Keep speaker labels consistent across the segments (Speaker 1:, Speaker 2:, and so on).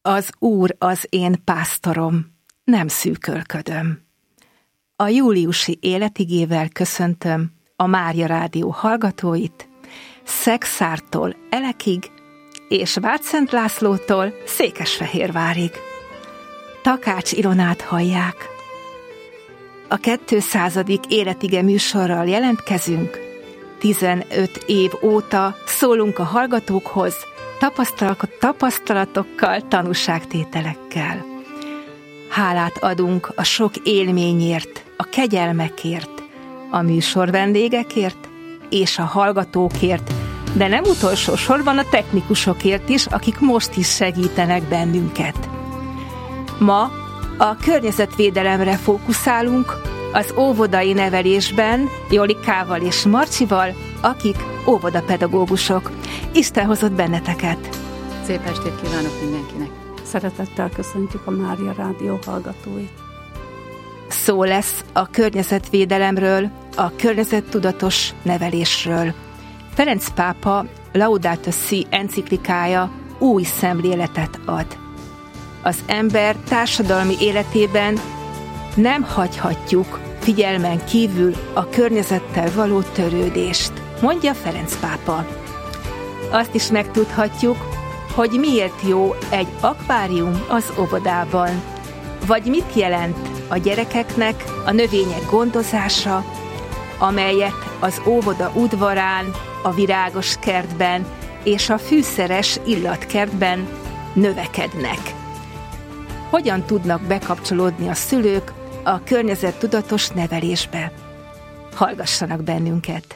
Speaker 1: Az Úr az én pásztorom, nem szűkölködöm. A júliusi életigével köszöntöm a Mária Rádió hallgatóit, Szekszártól Elekig és Vártszent Lászlótól Székesfehérvárig. Takács Ilonát hallják. A 200. életige műsorral jelentkezünk. 15 év óta szólunk a hallgatókhoz, tapasztalatokkal, tanúságtételekkel. Hálát adunk a sok élményért, a kegyelmekért, a műsor vendégekért és a hallgatókért, de nem utolsó sorban a technikusokért is, akik most is segítenek bennünket. Ma a környezetvédelemre fókuszálunk, az óvodai nevelésben Jolikával és Marcsival, akik óvodapedagógusok. Isten hozott benneteket!
Speaker 2: Szép estét kívánok mindenkinek!
Speaker 3: Szeretettel köszöntjük a Mária Rádió hallgatóit!
Speaker 1: Szó lesz a környezetvédelemről, a környezettudatos nevelésről. Ferenc pápa Laudato Si enciklikája új szemléletet ad. Az ember társadalmi életében nem hagyhatjuk figyelmen kívül a környezettel való törődést, mondja Ferenc pápa. Azt is megtudhatjuk, hogy miért jó egy akvárium az óvodában, vagy mit jelent a gyerekeknek a növények gondozása, amelyek az óvoda udvarán, a virágos kertben és a fűszeres illatkertben növekednek. Hogyan tudnak bekapcsolódni a szülők a környezettudatos nevelésbe? Hallgassanak bennünket!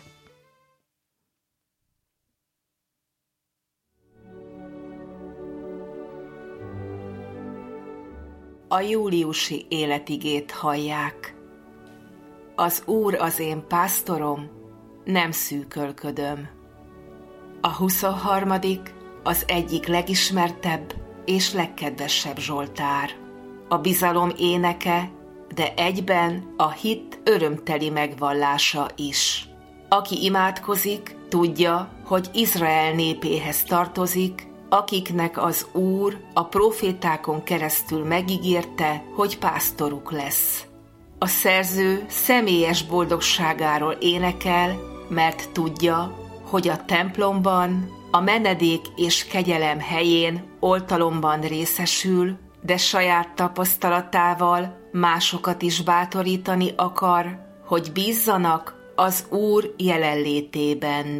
Speaker 1: A júliusi életigét hallják. Az Úr az én pásztorom, nem szűkölködöm. A 23. az egyik legismertebb és legkedvesebb zsoltár. A bizalom éneke, de egyben a hit örömteli megvallása is. Aki imádkozik, tudja, hogy Izrael népéhez tartozik, akiknek az Úr a prófétákon keresztül megígérte, hogy pásztoruk lesz. A szerző személyes boldogságáról énekel, mert tudja, hogy a templomban, a menedék és kegyelem helyén oltalomban részesül, de saját tapasztalatával másokat is bátorítani akar, hogy bízzanak az Úr jelenlétében.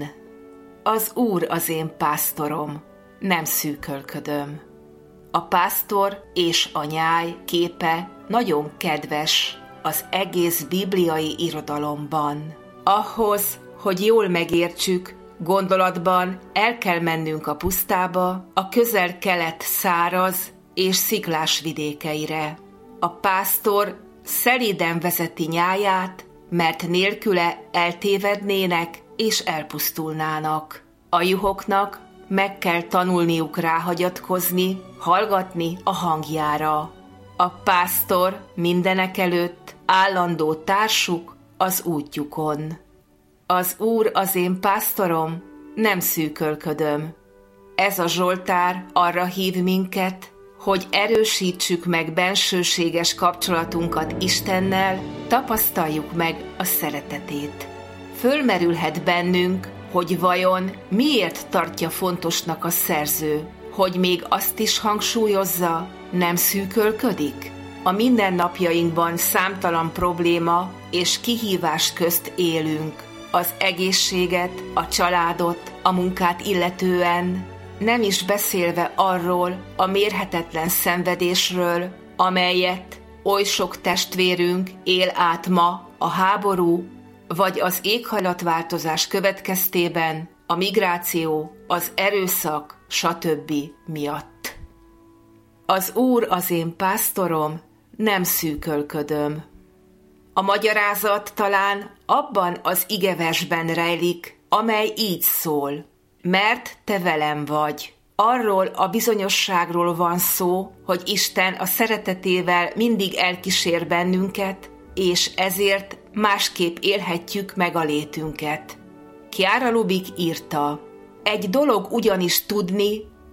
Speaker 1: Az Úr az én pásztorom, nem szűkölködöm. A pásztor és a nyáj képe nagyon kedves az egész bibliai irodalomban. Ahhoz, hogy jól megértsük, gondolatban el kell mennünk a pusztába, a közel-kelet száraz és sziklás vidékeire. A pásztor szelíden vezeti nyáját, mert nélküle eltévednének és elpusztulnának. A juhoknak meg kell tanulniuk ráhagyatkozni, hallgatni a hangjára. A pásztor mindenekelőtt állandó társuk az útjukon. Az Úr az én pásztorom, nem szűkölködöm. Ez a zsoltár arra hív minket, hogy erősítsük meg bensőséges kapcsolatunkat Istennel, tapasztaljuk meg a szeretetét. Fölmerülhet bennünk, hogy vajon miért tartja fontosnak a szerző, hogy még azt is hangsúlyozza, nem szűkölködik? A mindennapjainkban számtalan probléma és kihívás közt élünk. Az egészséget, a családot, a munkát illetően, nem is beszélve arról a mérhetetlen szenvedésről, amelyet oly sok testvérünk él át ma a háború, vagy az éghajlatváltozás következtében, a migráció, az erőszak, stb. Miatt. Az Úr az én pásztorom, nem szűkölködöm. A magyarázat talán abban az igeversben rejlik, amely így szól. Mert te velem vagy. Arról a bizonyosságról van szó, hogy Isten a szeretetével mindig elkísér bennünket, és ezért másképp élhetjük meg a létünket. Chiara Lubich írta: egy dolog ugyanis tudni,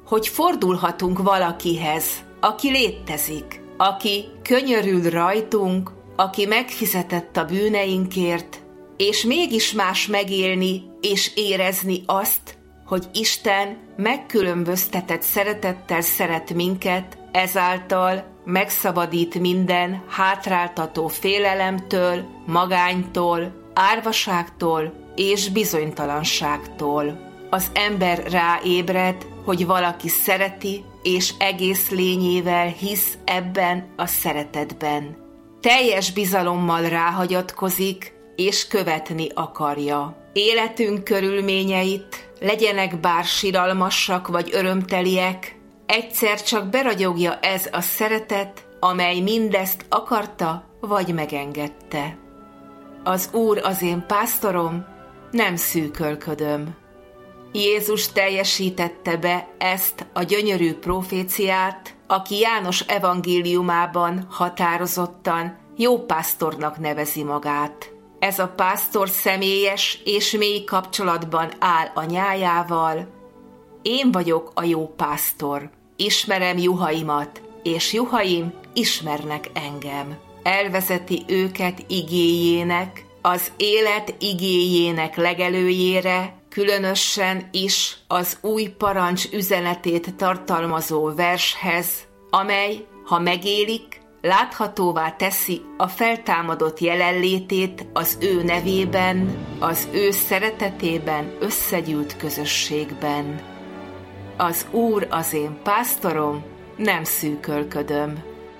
Speaker 1: hogy fordulhatunk valakihez, aki létezik, aki könyörül rajtunk, aki megfizetett a bűneinkért, és mégis más megélni és érezni azt, hogy Isten megkülönböztetett szeretettel szeret minket, ezáltal megszabadít minden hátráltató félelemtől, magánytól, árvaságtól és bizonytalanságtól. Az ember ráébred, hogy valaki szereti, és egész lényével hisz ebben a szeretetben. Teljes bizalommal ráhagyatkozik, és követni akarja. Életünk körülményeit, legyenek bár siralmasak vagy örömteliek, egyszer csak beragyogja ez a szeretet, amely mindezt akarta vagy megengedte. Az Úr az én pásztorom, nem szűkölködöm. Jézus teljesítette be ezt a gyönyörű proféciát, aki János evangéliumában határozottan jó pásztornak nevezi magát. Ez a pásztor személyes és mély kapcsolatban áll a nyájával. Én vagyok a jó pásztor, ismerem juhaimat, és juhaim ismernek engem. Elvezeti őket igéjének, az élet igéjének legelőjére, különösen is az új parancs üzenetét tartalmazó vershez, amely, ha megélik, láthatóvá teszi a feltámadott jelenlétét az ő nevében, az ő szeretetében összegyűlt közösségben. Az Úr az én pásztorom, nem szűkölködöm.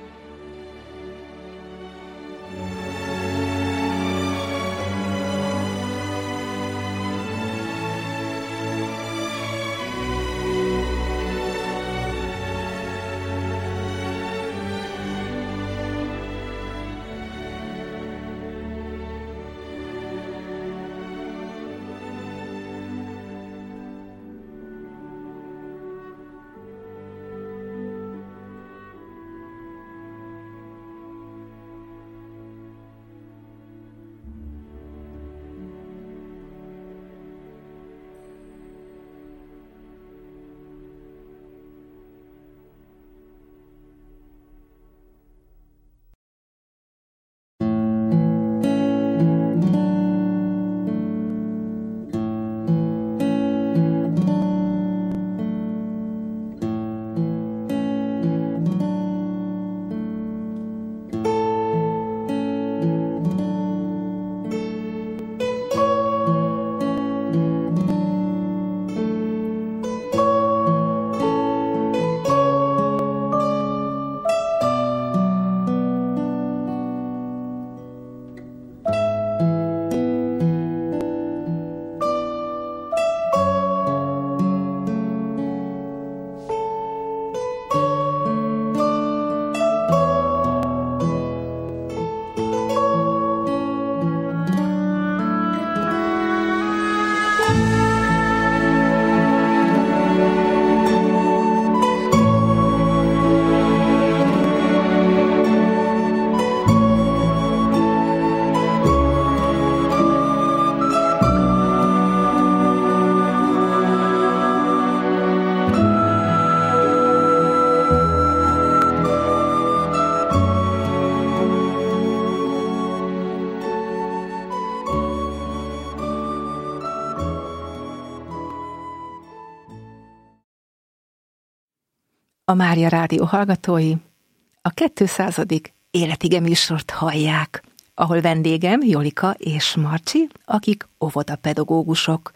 Speaker 4: A Mária Rádió hallgatói a 200. Életige műsort hallják, ahol vendégem Jolika és Marcsi, akik óvodapedagógusok.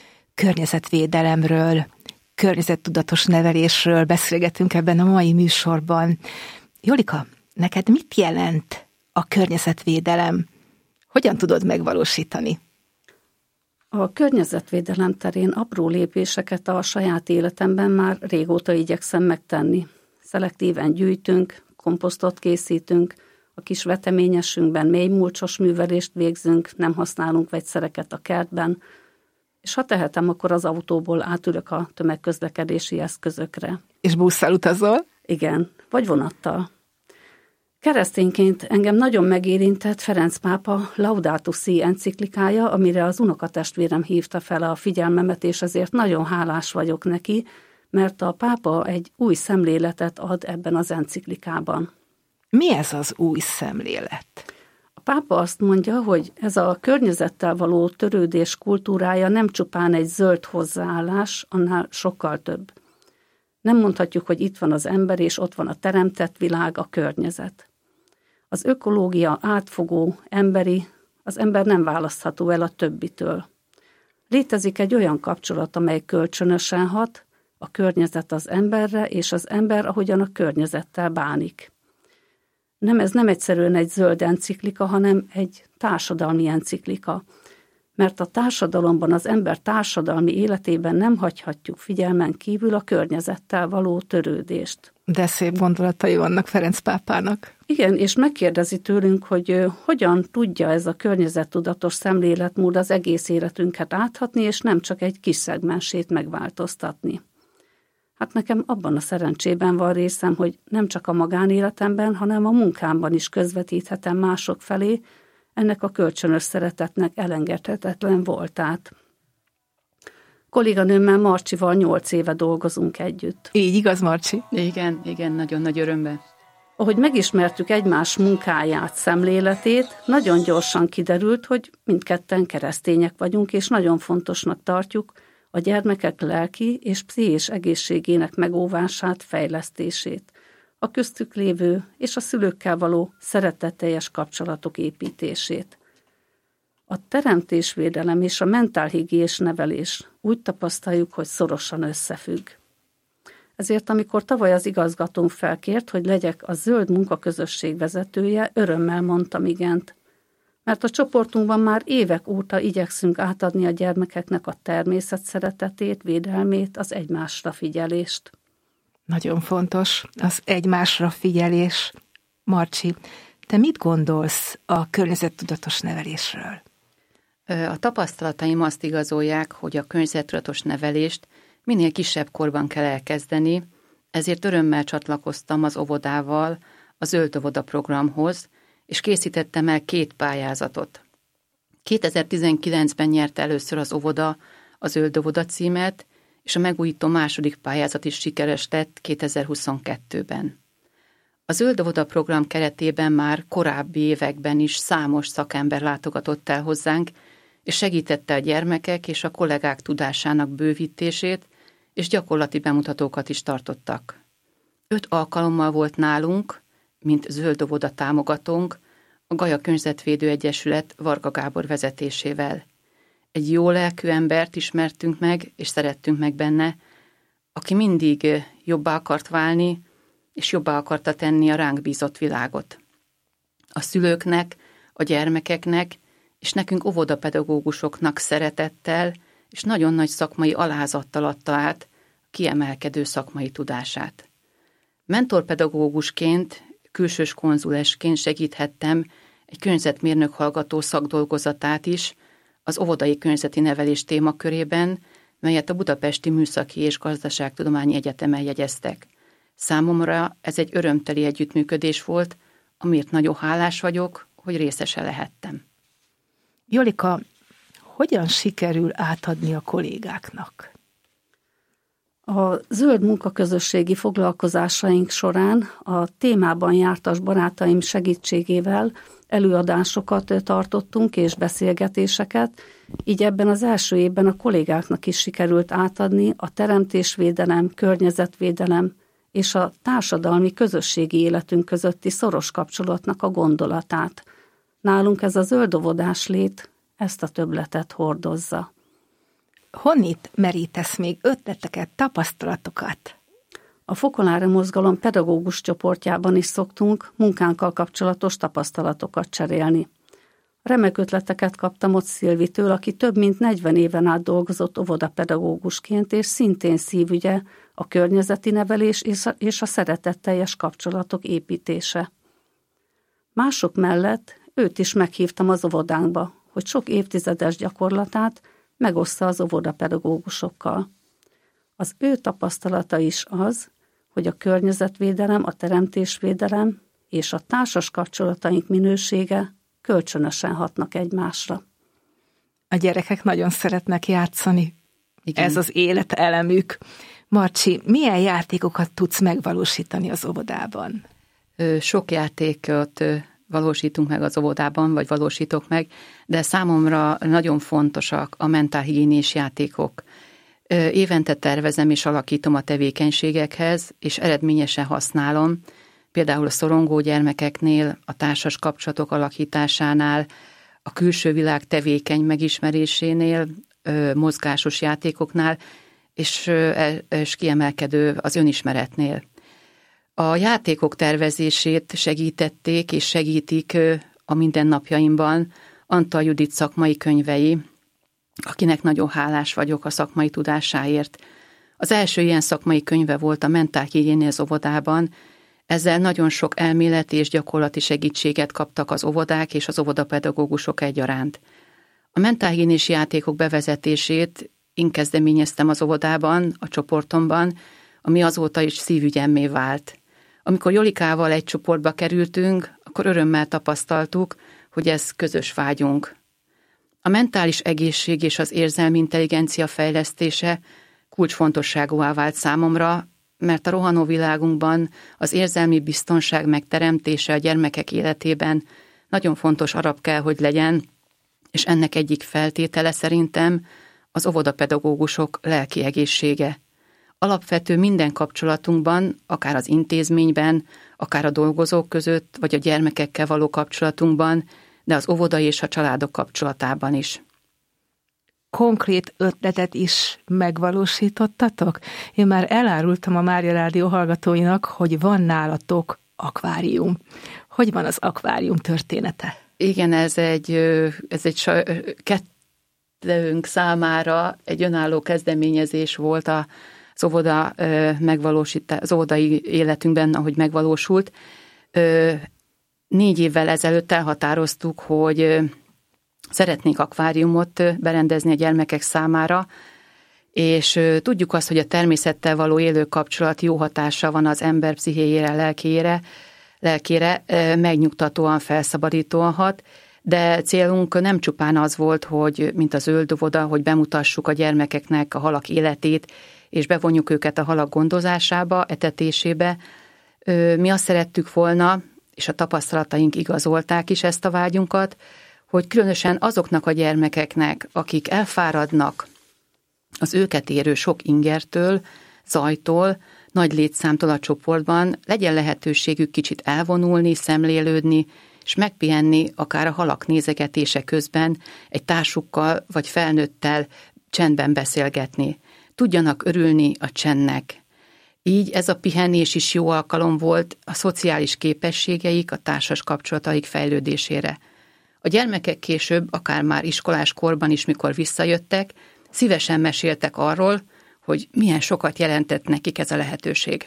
Speaker 4: Környezetvédelemről, környezettudatos nevelésről beszélgetünk ebben a mai műsorban. Jolika, neked mit jelent a környezetvédelem? Hogyan tudod megvalósítani?
Speaker 3: A környezetvédelem terén apró lépéseket a saját életemben már régóta igyekszem megtenni. Szelektíven gyűjtünk, komposztot készítünk, a kis veteményesünkben mélymulcsos művelést végzünk, nem használunk vegyszereket a kertben, és ha tehetem, akkor az autóból átülök a tömegközlekedési eszközökre.
Speaker 4: És busszal utazol?
Speaker 3: Igen, vagy vonattal. Keresztényként engem nagyon megérintett Ferenc pápa Laudato Si enciklikája, amire az unokatestvérem hívta fel a figyelmemet, és ezért nagyon hálás vagyok neki, mert a pápa egy új szemléletet ad ebben az enciklikában.
Speaker 4: Mi ez az új szemlélet?
Speaker 3: A pápa azt mondja, hogy ez a környezettel való törődés kultúrája nem csupán egy zöld hozzáállás, annál sokkal több. Nem mondhatjuk, hogy itt van az ember, és ott van a teremtett világ, a környezet. Az ökológia átfogó, emberi, az ember nem választható el a többitől. Létezik egy olyan kapcsolat, amely kölcsönösen hat, a környezet az emberre, és az ember, ahogyan a környezettel bánik. Ez nem egyszerűen egy zöld enciklika, hanem egy társadalmi enciklika, mert a társadalomban, az ember társadalmi életében nem hagyhatjuk figyelmen kívül a környezettel való törődést.
Speaker 4: De szép gondolatai vannak Ferenc pápának.
Speaker 3: Igen, és megkérdezi tőlünk, hogy hogyan tudja ez a környezettudatos szemléletmód az egész életünket áthatni, és nem csak egy kis szegmensét megváltoztatni. Hát nekem abban a szerencsében van részem, hogy nem csak a magánéletemben, hanem a munkámban is közvetíthetem mások felé ennek a kölcsönös szeretetnek elengedhetetlen voltát. Kolléganőmmel, Marcsival 8 éve dolgozunk együtt.
Speaker 4: Így igaz, Marcsi?
Speaker 2: Igen, nagyon nagy örömben.
Speaker 3: Ahogy megismertük egymás munkáját, szemléletét, nagyon gyorsan kiderült, hogy mindketten keresztények vagyunk, és nagyon fontosnak tartjuk a gyermekek lelki és pszichés egészségének megóvását, fejlesztését, a köztük lévő és a szülőkkel való szeretetteljes kapcsolatok építését. A teremtésvédelem és a mentálhigiénés nevelés úgy tapasztaljuk, hogy szorosan összefügg. Ezért, amikor tavaly az igazgatónk felkért, hogy legyek a zöld munkaközösség vezetője, örömmel mondtam igent. Mert a csoportunkban már évek óta igyekszünk átadni a gyermekeknek a természet szeretetét, védelmét, az egymásra figyelést.
Speaker 4: Nagyon fontos az egymásra figyelés. Marcsi, te mit gondolsz a környezettudatos nevelésről?
Speaker 2: A tapasztalataim azt igazolják, hogy a környezettudatos nevelést minél kisebb korban kell elkezdeni, ezért örömmel csatlakoztam az óvodával a Zöld Óvoda programhoz, és készítettem el 2 pályázatot. 2019-ben nyerte először az óvoda a Zöld Óvoda címet, és a megújító második pályázat is sikeres lett 2022-ben. A Zöld Óvoda program keretében már korábbi években is számos szakember látogatott el hozzánk, és segítette a gyermekek és a kollégák tudásának bővítését, és gyakorlati bemutatókat is tartottak. 5 alkalommal volt nálunk, mint Zöld Óvoda támogatónk, a Gaja Környezetvédő Egyesület Varga Gábor vezetésével. Egy jó lelkű embert ismertünk meg, és szerettünk meg benne, aki mindig jobbá akart válni, és jobbá akarta tenni a ránk bízott világot. A szülőknek, a gyermekeknek, és nekünk óvodapedagógusoknak szeretettel, és nagyon nagy szakmai alázattal adta át a kiemelkedő szakmai tudását. Mentorpedagógusként, külsős konzulesként segíthettem egy környezetmérnök hallgató szakdolgozatát is az óvodai környezeti nevelés témakörében, melyet a Budapesti Műszaki és Gazdaságtudományi Egyetemen jegyeztek. Számomra ez egy örömteli együttműködés volt, amiért nagyon hálás vagyok, hogy részese lehettem.
Speaker 4: Jolika, hogyan sikerül átadni a kollégáknak?
Speaker 3: A zöld munkaközösségi foglalkozásaink során a témában jártas barátaim segítségével előadásokat tartottunk és beszélgetéseket, így ebben az első évben a kollégáknak is sikerült átadni a teremtésvédelem, környezetvédelem és a társadalmi közösségi életünk közötti szoros kapcsolatnak a gondolatát. Nálunk ez a zöld óvodás lét ezt a többletet hordozza.
Speaker 4: Honnét merítesz még ötleteket, tapasztalatokat?
Speaker 3: A Fokolári Mozgalom pedagógus csoportjában is szoktunk munkánkkal kapcsolatos tapasztalatokat cserélni. Remek ötleteket kaptam ott Szilvitől, aki több mint 40 éven át dolgozott óvodapedagógusként, és szintén szívügye a környezeti nevelés és a szeretetteljes kapcsolatok építése. Mások mellett őt is meghívtam az óvodánkba, hogy sok évtizedes gyakorlatát megoszta az óvodapedagógusokkal. Az ő tapasztalata is az, hogy a környezetvédelem, a teremtésvédelem és a társas kapcsolataink minősége kölcsönösen hatnak egymásra.
Speaker 4: A gyerekek nagyon szeretnek játszani. Igen. Ez az élet elemük. Marcsi, milyen játékokat tudsz megvalósítani az óvodában?
Speaker 2: Sok játékot valósítunk meg az óvodában, vagy valósítok meg, de számomra nagyon fontosak a mentálhigiénés játékok. Évente tervezem és alakítom a tevékenységekhez, és eredményesen használom, például a szorongó gyermekeknél, a társas kapcsolatok alakításánál, a külső világ tevékeny megismerésénél, mozgásos játékoknál, és kiemelkedő az önismeretnél. A játékok tervezését segítették és segítik a mindennapjaimban Antal Judit szakmai könyvei, akinek nagyon hálás vagyok a szakmai tudásáért. Az első ilyen szakmai könyve volt a Mentálhigiénia az óvodában, ezzel nagyon sok elméleti és gyakorlati segítséget kaptak az óvodák és az óvodapedagógusok egyaránt. A mentálhigiénés játékok bevezetését én kezdeményeztem az óvodában, a csoportomban, ami azóta is szívügyemmé vált. Amikor Jolikával egy csoportba kerültünk, akkor örömmel tapasztaltuk, hogy ez közös vágyunk. A mentális egészség és az érzelmi intelligencia fejlesztése kulcsfontosságúvá vált számomra, mert a rohanó világunkban az érzelmi biztonság megteremtése a gyermekek életében nagyon fontos alap kell, hogy legyen, és ennek egyik feltétele szerintem az óvodapedagógusok lelki egészsége. Alapvető minden kapcsolatunkban, akár az intézményben, akár a dolgozók között, vagy a gyermekekkel való kapcsolatunkban, de az óvoda és a családok kapcsolatában is.
Speaker 4: Konkrét ötletet is megvalósítottatok? Én már elárultam a Mária Rádió hallgatóinak, hogy van nálatok akvárium. Hogy van az akvárium története?
Speaker 2: Igen, ez egy kettőnk számára egy önálló kezdeményezés volt az óvoda az óvodai életünkben, ahogy megvalósult. 4 évvel ezelőtt elhatároztuk, hogy szeretnénk akváriumot berendezni a gyermekek számára, és tudjuk azt, hogy a természettel való élő kapcsolat jó hatása van az ember pszichéjére, lelkére, megnyugtatóan, felszabadítóan hat, de célunk nem csupán az volt, hogy mint a zöld óvoda, hogy bemutassuk a gyermekeknek a halak életét, és bevonjuk őket a halak gondozásába, etetésébe. Mi azt szerettük volna, és a tapasztalataink igazolták is ezt a vágyunkat, hogy különösen azoknak a gyermekeknek, akik elfáradnak az őket érő sok ingertől, zajtól, nagy létszámtól a csoportban, legyen lehetőségük kicsit elvonulni, szemlélődni, és megpihenni akár a halak nézegetése közben egy társukkal vagy felnőttel csendben beszélgetni. Tudjanak örülni a csendnek. Így ez a pihenés is jó alkalom volt a szociális képességeik, a társas kapcsolataik fejlődésére. A gyermekek később, akár már iskolás korban is, mikor visszajöttek, szívesen meséltek arról, hogy milyen sokat jelentett nekik ez a lehetőség.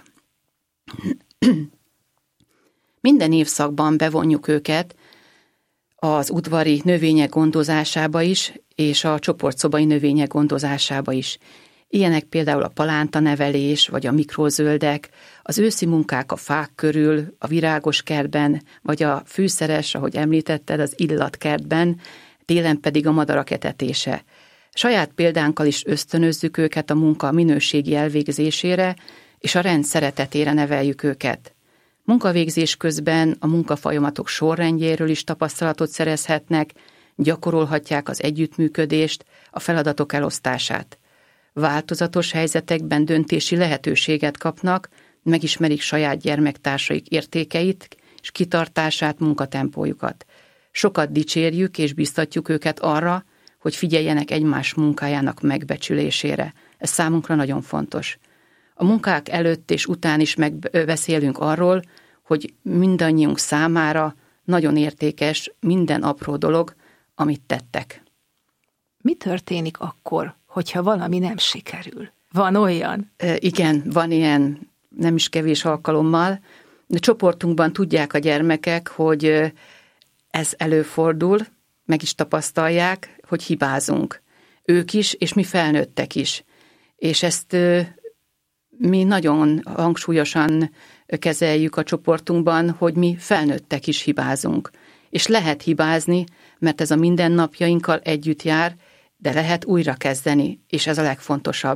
Speaker 2: Minden évszakban bevonjuk őket az udvari növények gondozásába is, és a csoportszobai növények gondozásába is. Ilyenek például a palántanevelés, vagy a mikrozöldek, az őszi munkák a fák körül, a virágos kertben, vagy a fűszeres, ahogy említetted, az illatkertben, télen pedig a madarak etetése. Saját példánkkal is ösztönözzük őket a munka minőségi elvégzésére, és a rend szeretetére neveljük őket. Munkavégzés közben a munkafolyamatok sorrendjéről is tapasztalatot szerezhetnek, gyakorolhatják az együttműködést, a feladatok elosztását. Változatos helyzetekben döntési lehetőséget kapnak, megismerik saját gyermektársaik értékeit és kitartását, munkatempójukat. Sokat dicsérjük és biztatjuk őket arra, hogy figyeljenek egymás munkájának megbecsülésére. Ez számunkra nagyon fontos. A munkák előtt és után is megbeszélünk arról, hogy mindannyiunk számára nagyon értékes minden apró dolog, amit tettek.
Speaker 4: Mi történik akkor, hogyha valami nem sikerül? Van olyan?
Speaker 2: Igen, van ilyen, nem is kevés alkalommal. A csoportunkban tudják a gyermekek, hogy ez előfordul, meg is tapasztalják, hogy hibázunk. Ők is, és mi felnőttek is. És ezt mi nagyon hangsúlyosan kezeljük a csoportunkban, hogy mi felnőttek is hibázunk. És lehet hibázni, mert ez a mindennapjainkkal együtt jár, de lehet újra kezdeni, és ez a legfontosabb.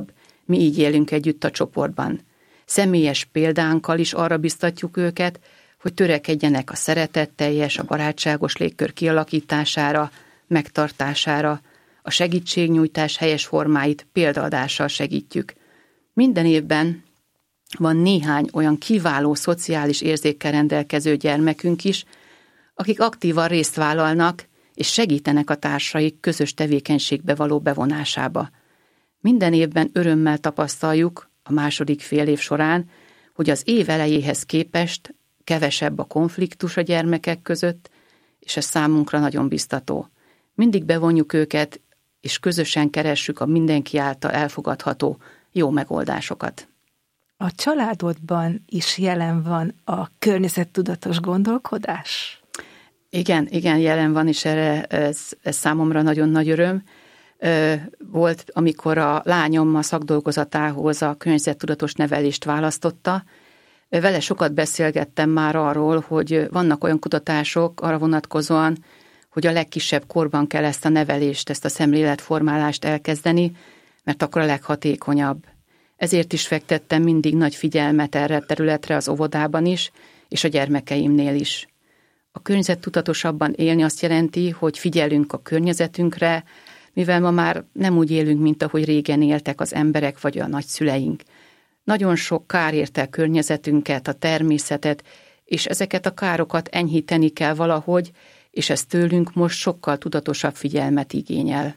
Speaker 2: Mi így élünk együtt a csoportban. Személyes példánkkal is arra biztatjuk őket, hogy törekedjenek a szeretetteljes, a barátságos légkör kialakítására, megtartására, a segítségnyújtás helyes formáit példaadással segítjük. Minden évben van néhány olyan kiváló szociális érzékkel rendelkező gyermekünk is, akik aktívan részt vállalnak és segítenek a társaik közös tevékenységbe való bevonásába. Minden évben örömmel tapasztaljuk a második fél év során, hogy az év elejéhez képest kevesebb a konfliktus a gyermekek között, és ez számunkra nagyon biztató. Mindig bevonjuk őket, és közösen keressük a mindenki által elfogadható jó megoldásokat.
Speaker 4: A családodban is jelen van a környezettudatos gondolkodás?
Speaker 2: Igen, jelen van, és erre ez számomra nagyon nagy öröm. Volt, amikor a lányom a szakdolgozatához a környezettudatos nevelést választotta. Vele sokat beszélgettem már arról, hogy vannak olyan kutatások arra vonatkozóan, hogy a legkisebb korban kell ezt a nevelést, ezt a szemléletformálást elkezdeni, mert akkor a leghatékonyabb. Ezért is fektettem mindig nagy figyelmet erre a területre az óvodában is, és a gyermekeimnél is. A környezettudatosabban élni azt jelenti, hogy figyelünk a környezetünkre, mivel ma már nem úgy élünk, mint ahogy régen éltek az emberek vagy a nagyszüleink. Nagyon sok kár érte a környezetünket, a természetet, és ezeket a károkat enyhíteni kell valahogy, és ez tőlünk most sokkal tudatosabb figyelmet igényel.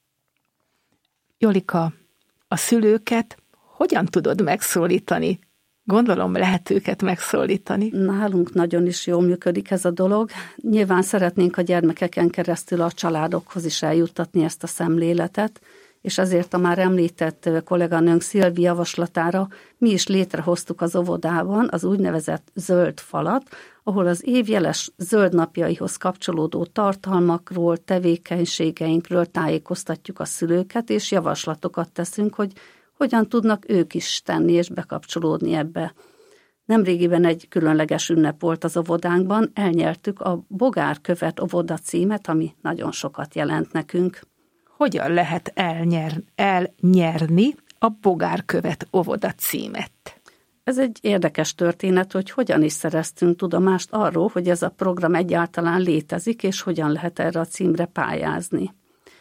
Speaker 4: Jolika, a szülőket hogyan tudod megszólítani? Gondolom, lehet őket megszólítani.
Speaker 3: Nálunk nagyon is jól működik ez a dolog. Nyilván szeretnénk a gyermekeken keresztül a családokhoz is eljuttatni ezt a szemléletet, és ezért a már említett kolléganőnk Szilvi javaslatára mi is létrehoztuk az óvodában az úgynevezett zöld falat, ahol az év jeles zöld napjaihoz kapcsolódó tartalmakról, tevékenységeinkről tájékoztatjuk a szülőket, és javaslatokat teszünk, hogy hogyan tudnak ők is tenni és bekapcsolódni ebbe. Nemrégiben egy különleges ünnep volt az óvodánkban, elnyertük a Bogárkövet óvoda címet, ami nagyon sokat jelent nekünk.
Speaker 4: Hogyan lehet elnyerni a Bogárkövet óvoda címet?
Speaker 3: Ez egy érdekes történet, hogy hogyan is szereztünk tudomást arról, hogy ez a program egyáltalán létezik, és hogyan lehet erre a címre pályázni.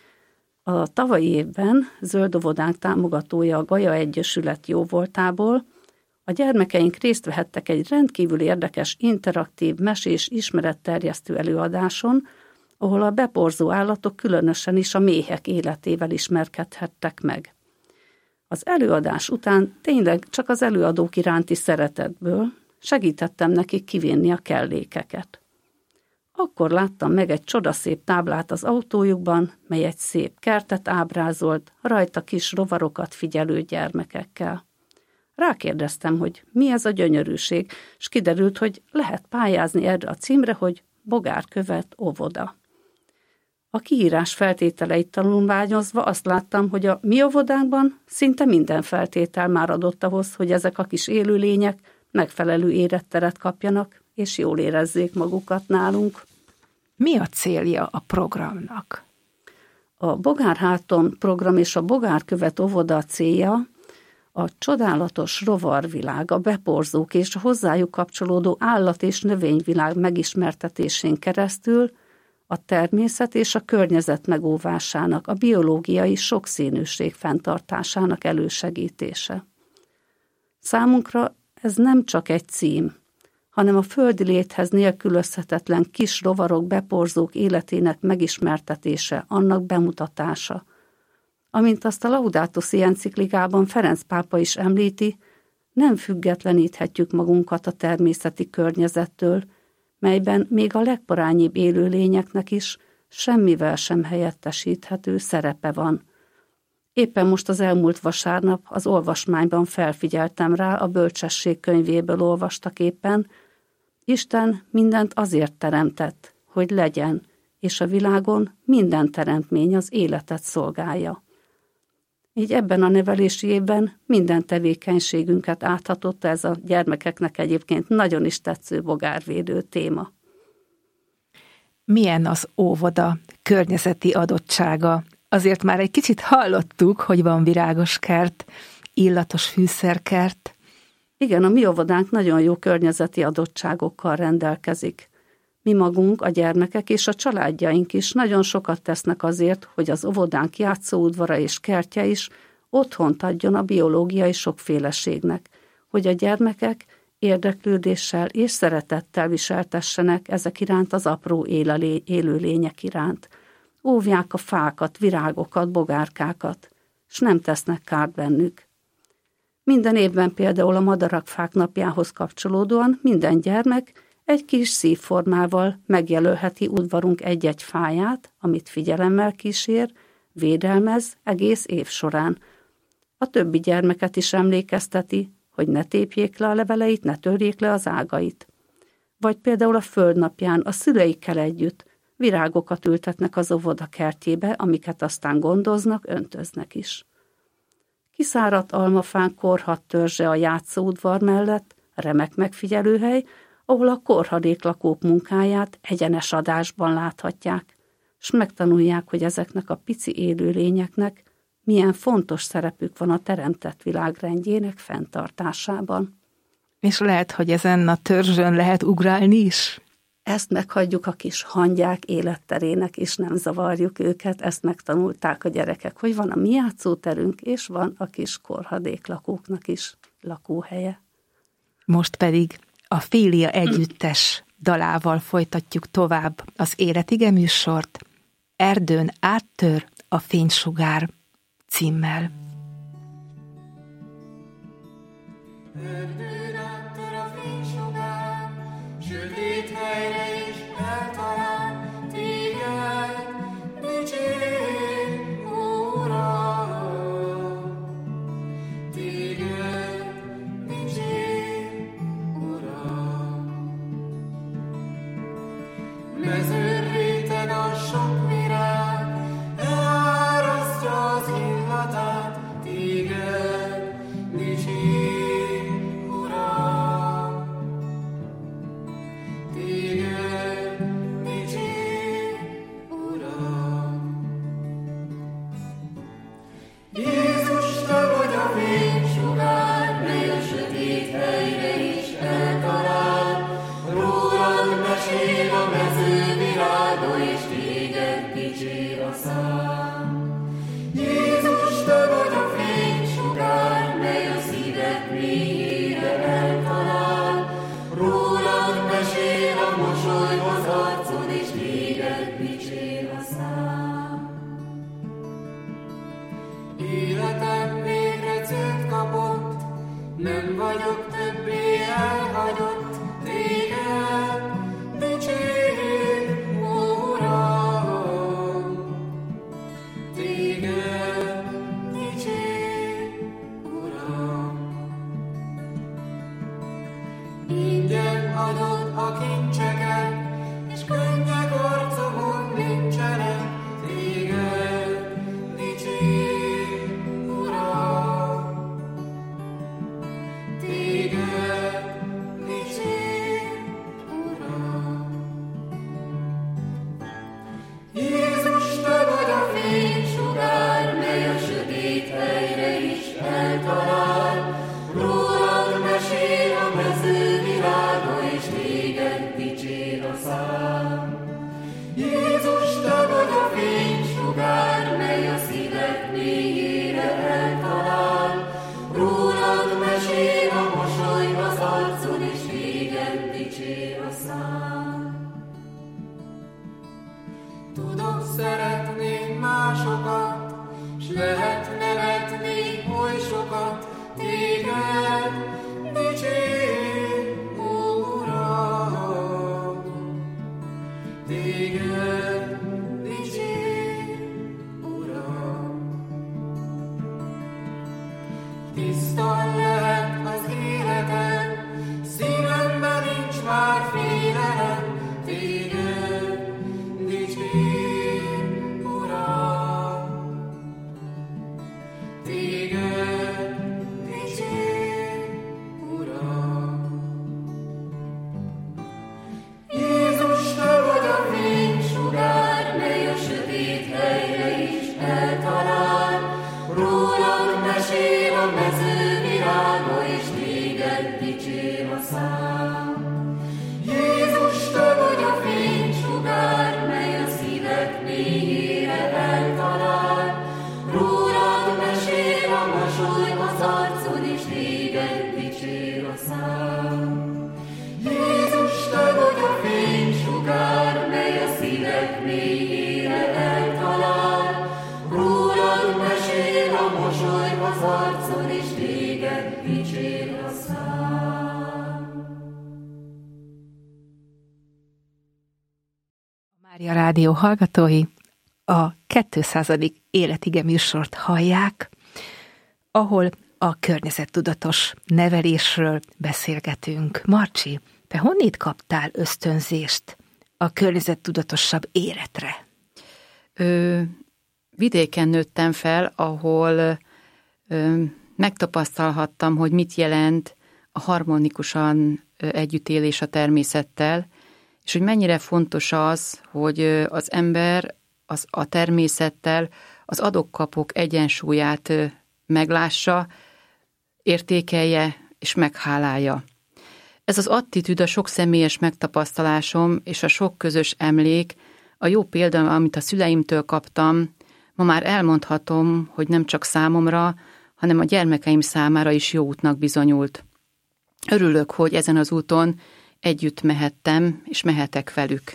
Speaker 3: A tavalyi évben Zöld óvodánk támogatója a Gaja Egyesület jóvoltából a gyermekeink részt vehettek egy rendkívül érdekes, interaktív, mesés, ismeretterjesztő előadáson, ahol a beporzó állatok, különösen is a méhek életével ismerkedhettek meg. Az előadás után tényleg csak az előadók iránti szeretetből segítettem nekik kivinni a kellékeket. Akkor láttam meg egy csodaszép táblát az autójukban, mely egy szép kertet ábrázolt, rajta kis rovarokat figyelő gyermekekkel. Rákérdeztem, hogy mi ez a gyönyörűség, és kiderült, hogy lehet pályázni erre a címre, hogy Bogárkövet óvoda. A kiírás feltételeit tanulmányozva azt láttam, hogy a mi óvodánkban szinte minden feltétel már adott ahhoz, hogy ezek a kis élőlények megfelelő éretteret kapjanak, és jól érezzék magukat nálunk.
Speaker 4: Mi a célja a programnak?
Speaker 3: A Bogárháton program és a Bogárkövet óvoda célja a csodálatos rovarvilág, a beporzók és a hozzájuk kapcsolódó állat- és növényvilág megismertetésén keresztül a természet és a környezet megóvásának, a biológiai sokszínűség fenntartásának elősegítése. Számunkra ez nem csak egy cím, hanem a földi léthez nélkülözhetetlen kis rovarok, beporzók életének megismertetése, annak bemutatása. Amint azt a Laudato Si enciklikában Ferenc pápa is említi, nem függetleníthetjük magunkat a természeti környezettől, melyben még a legparányibb élőlényeknek is semmivel sem helyettesíthető szerepe van. Éppen most az elmúlt vasárnap az olvasmányban felfigyeltem rá, a Bölcsesség könyvéből olvastak éppen, Isten mindent azért teremtett, hogy legyen, és a világon minden teremtmény az életet szolgálja. Így ebben a nevelési évben minden tevékenységünket áthatotta ez a gyermekeknek egyébként nagyon is tetsző bogárvédő téma.
Speaker 4: Milyen az óvoda környezeti adottsága? Azért már egy kicsit hallottuk, hogy van virágos kert. illatos fűszerkert.
Speaker 3: Igen, a mi óvodánk nagyon jó környezeti adottságokkal rendelkezik. Mi magunk, a gyermekek és a családjaink is nagyon sokat tesznek azért, hogy az óvodánk játszóudvara és kertje is otthont adjon a biológiai sokféleségnek, hogy a gyermekek érdeklődéssel és szeretettel viseltessenek ezek iránt az apró élőlények iránt. Óvják a fákat, virágokat, bogárkákat, s nem tesznek kárt bennük. Minden évben például a madarakfák napjához kapcsolódóan minden gyermek egy kis szívformával megjelölheti udvarunk egy-egy fáját, amit figyelemmel kísér, védelmez egész év során. A többi gyermeket is emlékezteti, hogy ne tépjék le a leveleit, ne törjék le az ágait. Vagy például a földnapján a szüleikkel együtt virágokat ültetnek az óvoda kertjébe, amiket aztán gondoznak, öntöznek is. Kiszáradt almafán korhadt törzse a játszóudvar mellett, remek megfigyelőhely, ahol a korhadéklakók munkáját egyenes adásban láthatják, s megtanulják, hogy ezeknek a pici élőlényeknek milyen fontos szerepük van a teremtett világ rendjének fenntartásában.
Speaker 4: És lehet, hogy ezen a törzsön lehet ugrálni is?
Speaker 3: Ezt meghagyjuk a kis hangyák életterének, és nem zavarjuk őket, ezt megtanulták a gyerekek, hogy van a mi játszóterünk, és van a kis korhadéklakóknak is lakóhelye.
Speaker 4: Most pedig a Fília együttes dalával folytatjuk tovább az Életige műsort, Erdőn áttör a fénysugár címmel.
Speaker 5: Erdőn áttör a fénysugár, sötét helyre is eltalál téged, dicsér, Uram. Téged, dicsér, Uram. Mezőn réten a sok virág, elárasztja az illatát, téged, dicsér, Uram. Téged, dicsér, Uram. Jézus, te vagy a fénysugár, mely a sötét helyre is eltalál. Rólad mesél a mezővirága, és téged dicsér a szám. Jézus, te vagy a fénysugár, mely a szíved mélyére eltalál. Rólad mesél a mosoly az arcod, és téged dicsér a szám. Életem végre célt kapott, nem vagyok többé elhagyott, téged dicsér, Uram. Téged dicsér, Uram. Ingyen adod a kincseket, és könnyek arcomon nincsenek, téged dicsér, Uram. Téged dicsér, Uram. Jézus, te vagy a fénysugár, mely a sötét helyre is eltalál. Rólad mesél a mezővirága, és téged dicsér a szám. Jézus, te vagy a fénysugár, mely a szíved mélyére eltalál. Rólad mesél a mosoly az arcod, és téged dicsér a szám. Tudok szeretni másokat, s lehet nevetni oly sokat, téged dicsér, Uram. Téged dicsér, Uram. Tiszta lehet az életem, szívemben nincs már félelem, téged dicsér, Uram. a mező virága, és téged dicsér a szám. Jézus, te vagy a fénysugár, mely a szívek mélyére eltalál. Rólad mesél a mosoly az arcon, és téged dicsér a szám. Jézus, te vagy a fénysugár, mely a szívek mélyére eltalál. Rólad mesél a mosoly az arcon, és téged dicsér a szám.
Speaker 4: Mária Rádió hallgatói, a 200. Életige műsort hallják, ahol a környezettudatos nevelésről beszélgetünk. Marcsi, te honnét kaptál ösztönzést a környezettudatosabb életre?
Speaker 2: Vidéken nőttem fel, ahol megtapasztalhattam, hogy mit jelent a harmonikusan együttélés a természettel, és hogy mennyire fontos az, hogy az ember a természettel az adok-kapok egyensúlyát meglássa, értékelje és meghálálja. Ez az attitűd a sok személyes megtapasztalásom és a sok közös emlék, a jó példa, amit a szüleimtől kaptam, ma már elmondhatom, hogy nem csak számomra, hanem a gyermekeim számára is jó útnak bizonyult. Örülök, hogy ezen az úton együtt mehettem, és mehetek velük.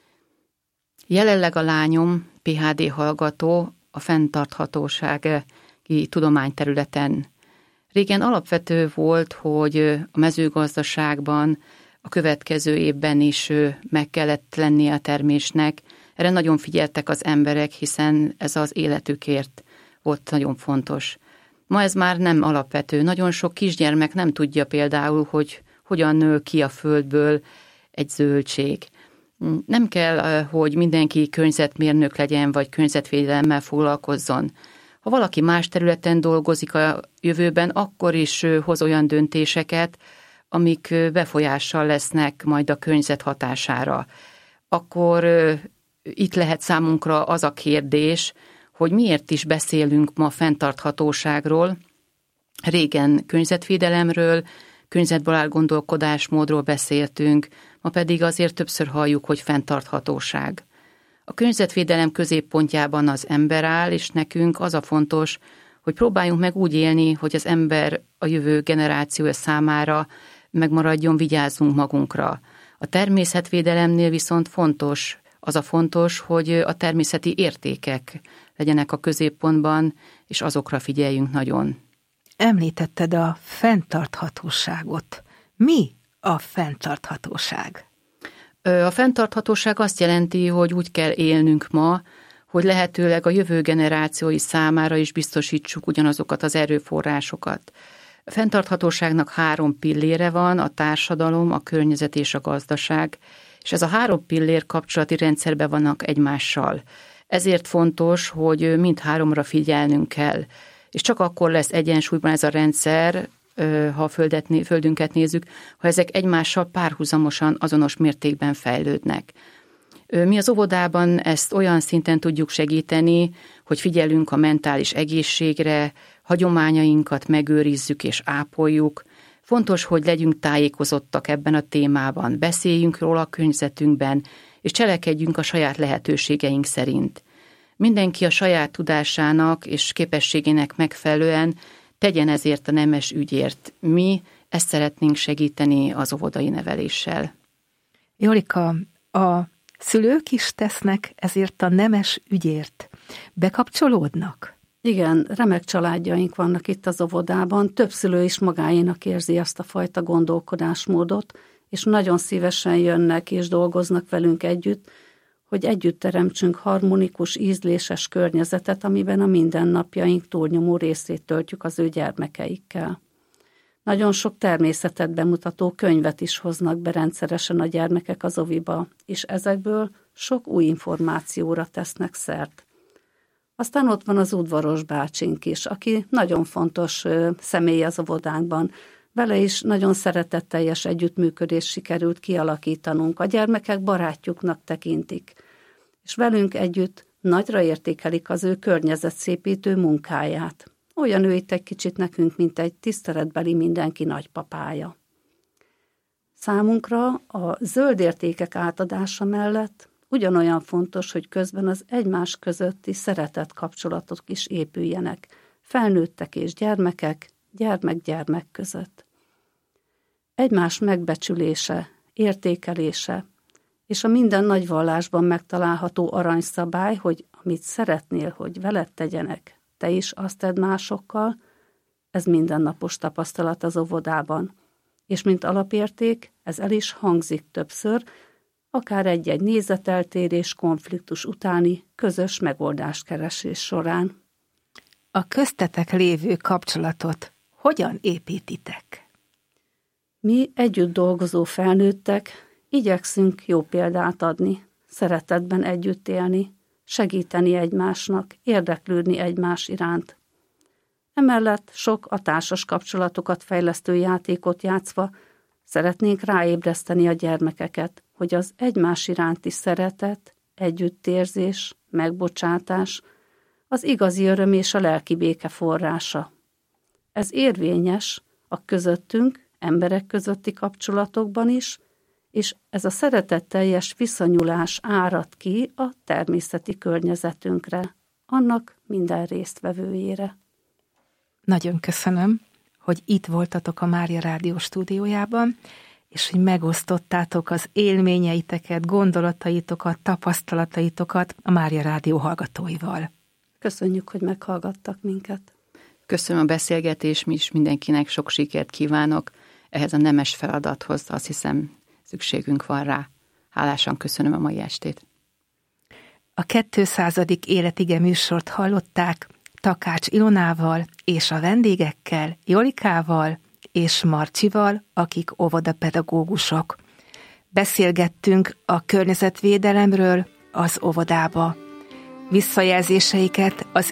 Speaker 2: Jelenleg a lányom PhD hallgató a fenntarthatósági tudományterületen. Régen alapvető volt, hogy a mezőgazdaságban a következő évben is meg kellett lennie a termésnek. Erre nagyon figyeltek az emberek, hiszen ez az életükért volt nagyon fontos. Ma ez már nem alapvető. Nagyon sok kisgyermek nem tudja például, hogy hogyan nő ki a földből egy zöldség. Nem kell, hogy mindenki környezetmérnök legyen, vagy környezetvédelemmel foglalkozzon. Ha valaki más területen dolgozik a jövőben, akkor is hoz olyan döntéseket, amik befolyással lesznek majd a környezet hatására. Akkor itt lehet számunkra az a kérdés, hogy miért is beszélünk ma fenntarthatóságról, régen környezetvédelemről, környezetbarát gondolkodásmódról beszéltünk, ma pedig azért többször halljuk, hogy fenntarthatóság. A környezetvédelem középpontjában az ember áll, és nekünk az a fontos, hogy próbáljunk meg úgy élni, hogy az ember a jövő generációja számára megmaradjon, vigyázzunk magunkra. A természetvédelemnél viszont fontos, hogy a természeti értékek legyenek a középpontban, és azokra figyeljünk nagyon.
Speaker 4: Említetted a fenntarthatóságot. Mi a fenntarthatóság?
Speaker 2: A fenntarthatóság azt jelenti, hogy úgy kell élnünk ma, hogy lehetőleg a jövő generációi számára is biztosítsuk ugyanazokat az erőforrásokat. A fenntarthatóságnak 3 pillére van, a társadalom, a környezet és a gazdaság, és ez a 3 pillér kapcsolati rendszerben vannak egymással. Ezért fontos, hogy mindháromra figyelnünk kell. És csak akkor lesz egyensúlyban ez a rendszer, ha a földünket nézzük, ha ezek egymással párhuzamosan azonos mértékben fejlődnek. Mi az óvodában ezt olyan szinten tudjuk segíteni, hogy figyelünk a mentális egészségre, hagyományainkat megőrizzük és ápoljuk. Fontos, hogy legyünk tájékozottak ebben a témában, beszéljünk róla a környezetünkben, és cselekedjünk a saját lehetőségeink szerint. Mindenki a saját tudásának és képességének megfelelően tegyen ezért a nemes ügyért. Mi ezt szeretnénk segíteni az óvodai neveléssel.
Speaker 4: Jolika, a szülők is tesznek ezért a nemes ügyért. Bekapcsolódnak?
Speaker 3: Igen, remek családjaink vannak itt az óvodában. Több szülő is magáénak érzi azt a fajta gondolkodásmódot, és nagyon szívesen jönnek és dolgoznak velünk együtt, hogy együtt teremtsünk harmonikus, ízléses környezetet, amiben a mindennapjaink túlnyomó részét töltjük az ő gyermekeikkel. Nagyon sok természetet bemutató könyvet is hoznak be rendszeresen a gyermekek az oviba, és ezekből sok új információra tesznek szert. Aztán ott van az udvaros bácsink is, aki nagyon fontos személy az óvodánkban. Vele is nagyon szeretetteljes együttműködést sikerült kialakítanunk. A gyermekek barátjuknak tekintik, és velünk együtt nagyra értékelik az ő környezetszépítő munkáját. olyan ő itt egy kicsit nekünk, mint egy tiszteletbeli mindenki nagypapája. Számunkra a zöld értékek átadása mellett ugyanolyan fontos, hogy közben az egymás közötti szeretett kapcsolatok is épüljenek, felnőttek és gyermekek, gyermek-gyermek között. Egymás megbecsülése, értékelése, és a minden nagyvallásban megtalálható aranyszabály, hogy amit szeretnél, hogy veled tegyenek, te is azt tedd másokkal, ez mindennapos tapasztalat az óvodában. És mint alapérték, ez el is hangzik többször, akár egy-egy nézeteltérés, konfliktus utáni közös megoldáskeresés során.
Speaker 4: A köztetek lévő kapcsolatot hogyan építitek?
Speaker 3: Mi együtt dolgozó felnőttek igyekszünk jó példát adni, szeretetben együtt élni, segíteni egymásnak, érdeklődni egymás iránt. Emellett sok a társas kapcsolatokat fejlesztő játékot játszva szeretnénk ráébreszteni a gyermekeket, hogy az egymás iránti szeretet, együttérzés, megbocsátás az igazi öröm és a lelki béke forrása. Ez érvényes a közöttünk, emberek közötti kapcsolatokban is, és ez a szeretetteljes viszonyulás árad ki a természeti környezetünkre, annak minden résztvevőjére.
Speaker 4: Nagyon köszönöm, hogy itt voltatok a Mária Rádió stúdiójában, és hogy megosztottátok az élményeiteket, gondolataitokat, tapasztalataitokat a Mária Rádió hallgatóival.
Speaker 3: Köszönjük, hogy meghallgattak minket.
Speaker 2: Köszönöm a beszélgetést, mi is mindenkinek sok sikert kívánok ehhez a nemes feladathoz, azt hiszem szükségünk van rá. Hálásan köszönöm a mai estét.
Speaker 4: A 200. Életige műsort hallották Takács Ilonával és a vendégekkel, Jolikával és Marcsival, akik óvodapedagógusok. Beszélgettünk a környezetvédelemről az óvodába. Visszajelzéseiket az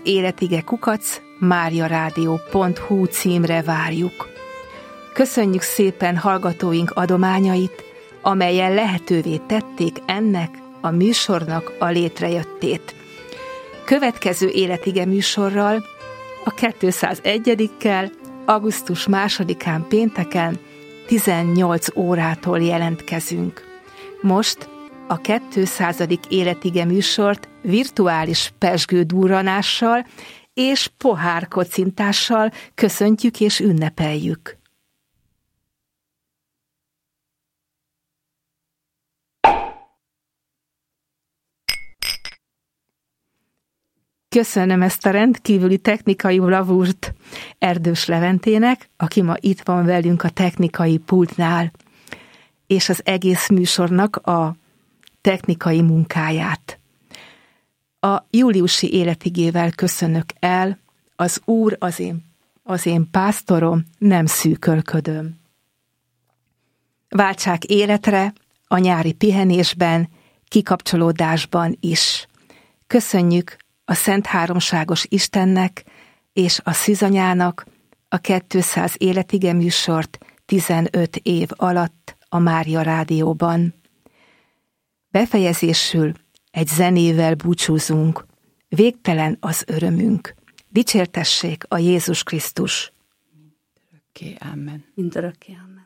Speaker 4: életige@mariaradio.hu címre várjuk. Köszönjük szépen hallgatóink adományait, amelyen lehetővé tették ennek a műsornak a létrejöttét. Következő Életige műsorral, a 201-kel, augusztus 2-án pénteken 18 órától jelentkezünk. Most a 200. Életige műsort virtuális pezsgődurranással és pohárkocintással köszöntjük és ünnepeljük. Köszönöm ezt a rendkívüli technikai bravúrt Erdős Leventének, aki ma itt van velünk a technikai pultnál, és az egész műsornak a technikai munkáját. A júliusi életigével köszönök el, az Úr az én pásztorom, nem szűkölködöm. Váltsák életre a nyári pihenésben, kikapcsolódásban is. Köszönjük a Szent Háromságos Istennek és a Szűzanyának a 200 Életige műsort 15 év alatt a Mária Rádióban. Befejezésül egy zenével búcsúzunk. Végtelen az örömünk. Dicsértessék a Jézus Krisztus.
Speaker 2: Mindörökké, amen.
Speaker 3: Mindörökké, amen.